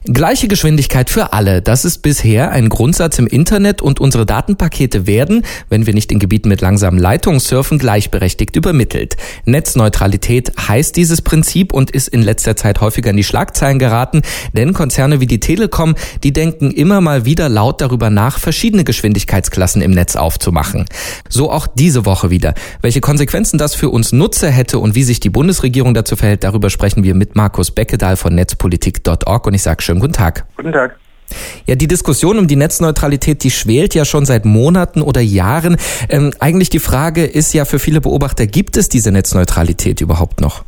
Gleiche Geschwindigkeit für alle, das ist bisher ein Grundsatz im Internet und unsere Datenpakete werden, wenn wir nicht in Gebieten mit langsamen Leitungen surfen, gleichberechtigt übermittelt. Netzneutralität heißt dieses Prinzip und ist in letzter Zeit häufiger in die Schlagzeilen geraten, denn Konzerne wie die Telekom, die denken immer mal wieder laut darüber nach, verschiedene Geschwindigkeitsklassen im Netz aufzumachen. So auch diese Woche wieder. Welche Konsequenzen das für uns Nutzer hätte und wie sich die Bundesregierung dazu verhält, darüber sprechen wir mit Markus Beckedahl von netzpolitik.org und ich sage schön guten Tag. Guten Tag. Ja, die Diskussion um die Netzneutralität, die schwelt ja schon seit Monaten oder Jahren. Eigentlich die Frage ist ja für viele Beobachter, gibt es diese Netzneutralität überhaupt noch?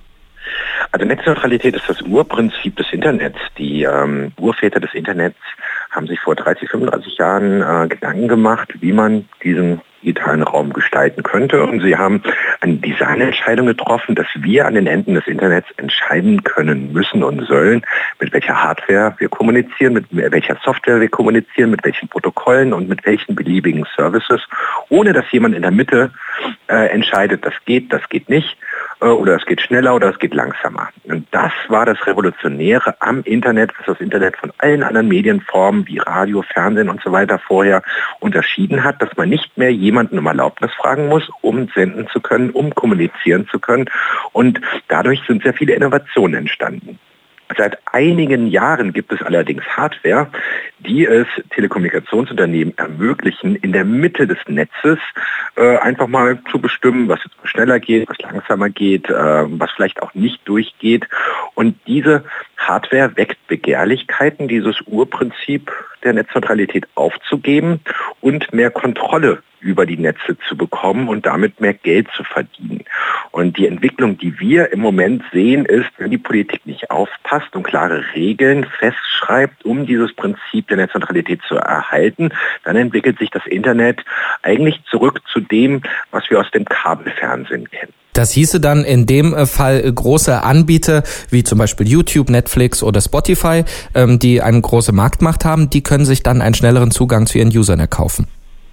Also Netzneutralität ist das Urprinzip des Internets. Die Urväter des Internets haben sich vor 30, 35 Jahren Gedanken gemacht, wie man diesen digitalen Raum gestalten könnte. Und sie haben eine Designentscheidung getroffen, dass wir an den Enden des Internets entscheiden können müssen und sollen, mit welcher Hardware wir kommunizieren, mit welcher Software wir kommunizieren, mit welchen Protokollen und mit welchen beliebigen Services, ohne dass jemand in der Mitte entscheidet, das geht nicht, oder es geht schneller oder es geht langsamer. Und das war das Revolutionäre am Internet, was das Internet von allen anderen Medienformen wie Radio, Fernsehen und so weiter vorher unterschieden hat, dass man nicht mehr jemanden um Erlaubnis fragen muss, um senden zu können, um kommunizieren zu können. Und dadurch sind sehr viele Innovationen entstanden. Seit einigen Jahren gibt es allerdings Hardware, die es Telekommunikationsunternehmen ermöglichen, in der Mitte des Netzes einfach mal zu bestimmen, was jetzt schneller geht, was langsamer geht, was vielleicht auch nicht durchgeht. Und diese Hardware weckt Begehrlichkeiten, dieses Urprinzip der Netzneutralität aufzugeben und mehr Kontrolle über die Netze zu bekommen und damit mehr Geld zu verdienen. Und die Entwicklung, die wir im Moment sehen, ist, wenn die Politik nicht aufpasst und klare Regeln festschreibt, um dieses Prinzip der Netzneutralität zu erhalten, dann entwickelt sich das Internet eigentlich zurück zu dem, was wir aus dem Kabelfernsehen kennen. Das hieße dann in dem Fall große Anbieter wie zum Beispiel YouTube, Netflix oder Spotify, die eine große Marktmacht haben, die können sich dann einen schnelleren Zugang zu ihren Usern erkaufen.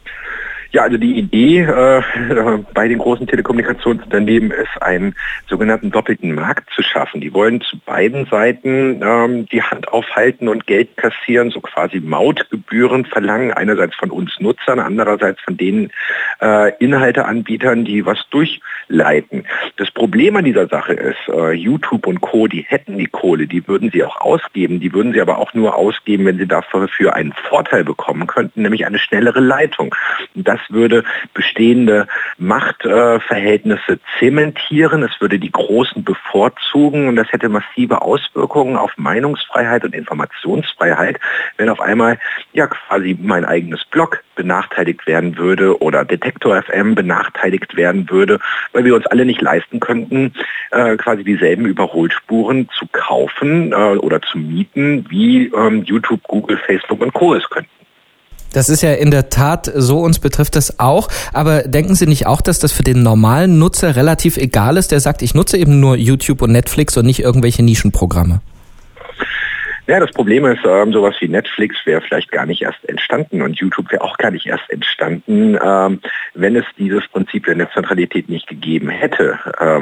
Ja, also die Idee bei den großen Telekommunikationsunternehmen ist, einen sogenannten doppelten Markt zu schaffen. Die wollen zu beiden Seiten die Hand aufhalten und Geld kassieren, so quasi Mautgebühren verlangen, einerseits von uns Nutzern, andererseits von den Inhalteanbietern, die was durchleiten. Das Problem an dieser Sache ist, YouTube und Co., die hätten die Kohle, die würden sie auch ausgeben, die würden sie aber auch nur ausgeben, wenn sie dafür einen Vorteil bekommen könnten, nämlich eine schnellere Leitung. Das würde bestehende Machtverhältnisse zementieren, es würde die Großen bevorzugen und das hätte massive Auswirkungen auf Meinungsfreiheit und Informationsfreiheit, wenn auf einmal ja quasi mein eigenes Blog benachteiligt werden würde oder Detektor FM benachteiligt werden würde, weil wir uns alle nicht leisten könnten, quasi dieselben Überholspuren zu kaufen oder zu mieten, wie YouTube, Google, Facebook und Co. es könnten. Das ist ja in der Tat so, uns betrifft das auch. Aber denken Sie nicht auch, dass das für den normalen Nutzer relativ egal ist, der sagt, ich nutze eben nur YouTube und Netflix und nicht irgendwelche Nischenprogramme? Ja, das Problem ist, sowas wie Netflix wäre vielleicht gar nicht erst entstanden und YouTube wäre auch gar nicht erst entstanden, wenn es dieses Prinzip der Netzneutralität nicht gegeben hätte.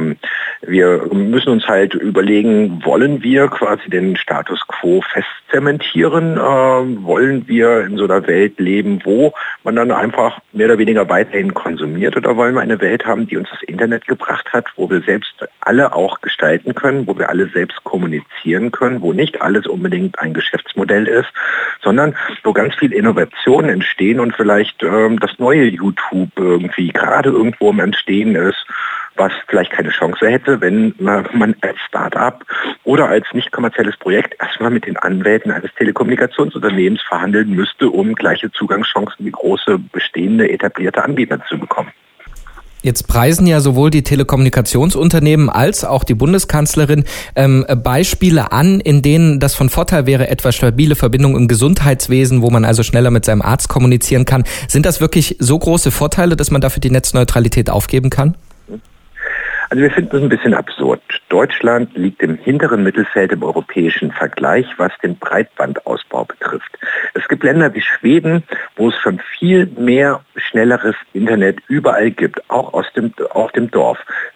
Wir müssen uns halt überlegen, wollen wir quasi den Status quo festzementieren? Wollen wir in so einer Welt leben, wo man dann einfach mehr oder weniger weiterhin konsumiert? Oder wollen wir eine Welt haben, die uns das Internet gebracht hat, wo wir selbst alle auch gestalten können, wo wir alle selbst kommunizieren können, wo nicht alles unbedingt ein Geschäftsmodell ist, sondern wo ganz viel Innovationen entstehen und vielleicht das neue YouTube irgendwie gerade irgendwo im Entstehen ist, was vielleicht keine Chance hätte, wenn man als Start-up oder als nicht kommerzielles Projekt erstmal mit den Anwälten eines Telekommunikationsunternehmens verhandeln müsste, um gleiche Zugangschancen wie große bestehende etablierte Anbieter zu bekommen. Jetzt preisen ja sowohl die Telekommunikationsunternehmen als auch die Bundeskanzlerin Beispiele an, in denen das von Vorteil wäre, etwa stabile Verbindungen im Gesundheitswesen, wo man also schneller mit seinem Arzt kommunizieren kann. Sind das wirklich so große Vorteile, dass man dafür die Netzneutralität aufgeben kann? Also wir finden das ein bisschen absurd. Deutschland liegt im hinteren Mittelfeld im europäischen Vergleich, was den Breitbandausbau betrifft. Es gibt Länder wie Schweden, wo es schon viel mehr schnelleres Internet überall gibt, auch auf dem Dorf.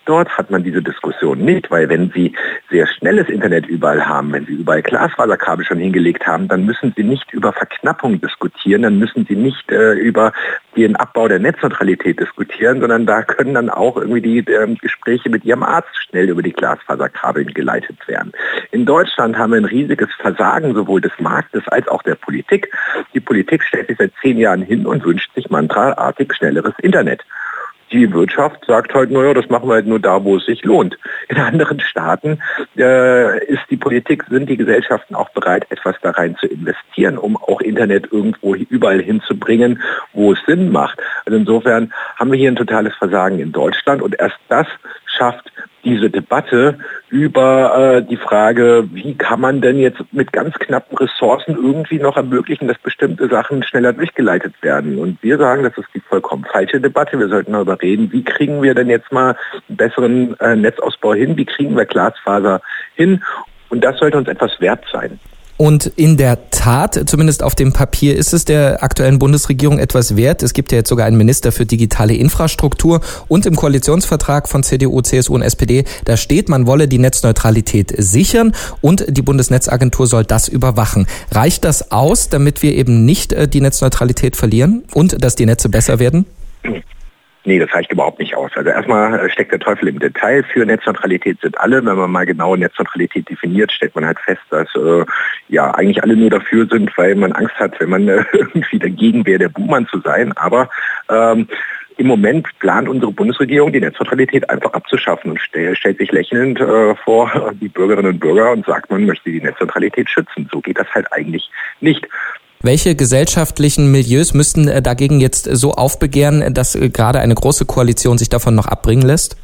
Dort hat man diese Diskussion nicht, weil wenn Sie sehr schnelles Internet überall haben, wenn Sie überall Glasfaserkabel schon hingelegt haben, dann müssen Sie nicht über Verknappung diskutieren, dann müssen Sie nicht über den Abbau der Netzneutralität diskutieren, sondern da können dann auch irgendwie die Gespräche mit Ihrem Arzt schnell über die Glasfaserkabel geleitet werden. In Deutschland haben wir ein riesiges Versagen sowohl des Marktes als auch der Politik. Die Politik stellt sich seit 10 Jahren hin und wünscht sich mantraartig schnelleres Internet. Die Wirtschaft sagt halt, naja, das machen wir halt nur da, wo es sich lohnt. In anderen Staaten ist die Politik, sind die Gesellschaften auch bereit, etwas da rein zu investieren, um auch Internet irgendwo überall hinzubringen, wo es Sinn macht. Also insofern haben wir hier ein totales Versagen in Deutschland und erst das schafft diese Debatte über die Frage, wie kann man denn jetzt mit ganz knappen Ressourcen irgendwie noch ermöglichen, dass bestimmte Sachen schneller durchgeleitet werden. Und wir sagen, das ist die vollkommen falsche Debatte. Wir sollten darüber reden, wie kriegen wir denn jetzt mal einen besseren Netzausbau hin, wie kriegen wir Glasfaser hin. Und das sollte uns etwas wert sein. Und in der Tat, zumindest auf dem Papier, ist es der aktuellen Bundesregierung etwas wert. Es gibt ja jetzt sogar einen Minister für digitale Infrastruktur und im Koalitionsvertrag von CDU, CSU und SPD, da steht, man wolle die Netzneutralität sichern und die Bundesnetzagentur soll das überwachen. Reicht das aus, damit wir eben nicht die Netzneutralität verlieren und dass die Netze besser werden? Nee, das reicht überhaupt nicht aus. Also erstmal steckt der Teufel im Detail. Für Netzneutralität sind alle. Wenn man mal genau Netzneutralität definiert, stellt man halt fest, dass eigentlich alle nur dafür sind, weil man Angst hat, wenn man irgendwie dagegen wäre, der Buhmann zu sein. Aber im Moment plant unsere Bundesregierung, die Netzneutralität einfach abzuschaffen und stellt sich lächelnd vor die Bürgerinnen und Bürger und sagt, man möchte die Netzneutralität schützen. So geht das halt eigentlich nicht. Welche gesellschaftlichen Milieus müssten dagegen jetzt so aufbegehren, dass gerade eine große Koalition sich davon noch abbringen lässt?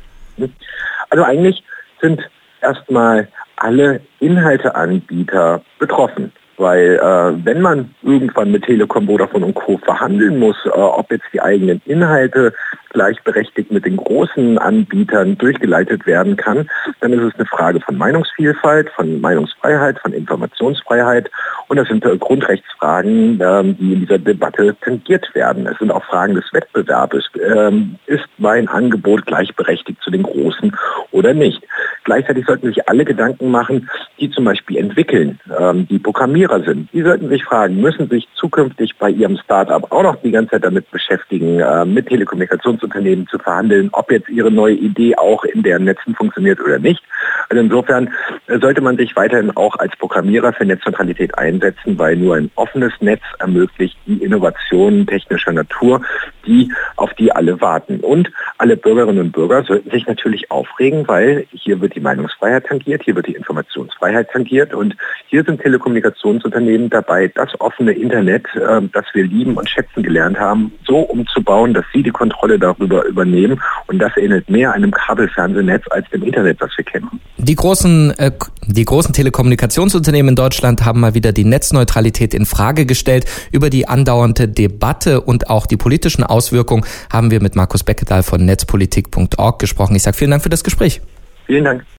Also eigentlich sind erstmal alle Inhalteanbieter betroffen. Weil wenn man irgendwann mit Telekom, Vodafone und Co. verhandeln muss, ob jetzt die eigenen Inhalte gleichberechtigt mit den großen Anbietern durchgeleitet werden kann, dann ist es eine Frage von Meinungsvielfalt, von Meinungsfreiheit, von Informationsfreiheit und das sind Grundrechtsfragen, die in dieser Debatte tangiert werden. Es sind auch Fragen des Wettbewerbes. Ist mein Angebot gleichberechtigt zu den Großen oder nicht? Gleichzeitig sollten sich alle Gedanken machen, die zum Beispiel entwickeln, die Programmierer sind. Die sollten sich fragen, müssen sich zukünftig bei ihrem Start-up auch noch die ganze Zeit damit beschäftigen, mit Telekommunikationsunternehmen zu verhandeln, ob jetzt ihre neue Idee auch in deren Netzen funktioniert oder nicht. Also insofern sollte man sich weiterhin auch als Programmierer für Netzneutralität einsetzen, weil nur ein offenes Netz ermöglicht die Innovationen technischer Natur, auf die alle warten. Und alle Bürgerinnen und Bürger sollten sich natürlich aufregen, weil hier wird die Meinungsfreiheit tangiert, hier wird die Informationsfreiheit tangiert und hier sind Telekommunikationsunternehmen dabei, das offene Internet, das wir lieben und schätzen gelernt haben, so umzubauen, dass sie die Kontrolle darüber übernehmen und das ähnelt mehr einem Kabelfernsehnetz als dem Internet, das wir kennen. Die großen Telekommunikationsunternehmen in Deutschland haben mal wieder die Netzneutralität in Frage gestellt. Über die andauernde Debatte und auch die politischen Auswirkungen haben wir mit Markus Beckedahl von netzpolitik.org gesprochen. Ich sage vielen Dank für das Gespräch. Vielen Dank.